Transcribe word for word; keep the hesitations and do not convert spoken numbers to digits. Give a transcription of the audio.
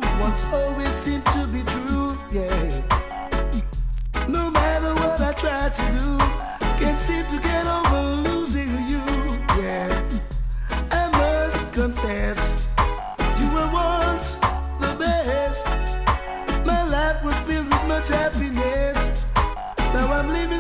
once always seemed to be true, yeah. No matter what I try to do, can't seem to get over losing you, yeah. I must confess, you were once the best. My life was filled with much happiness. Now I'm living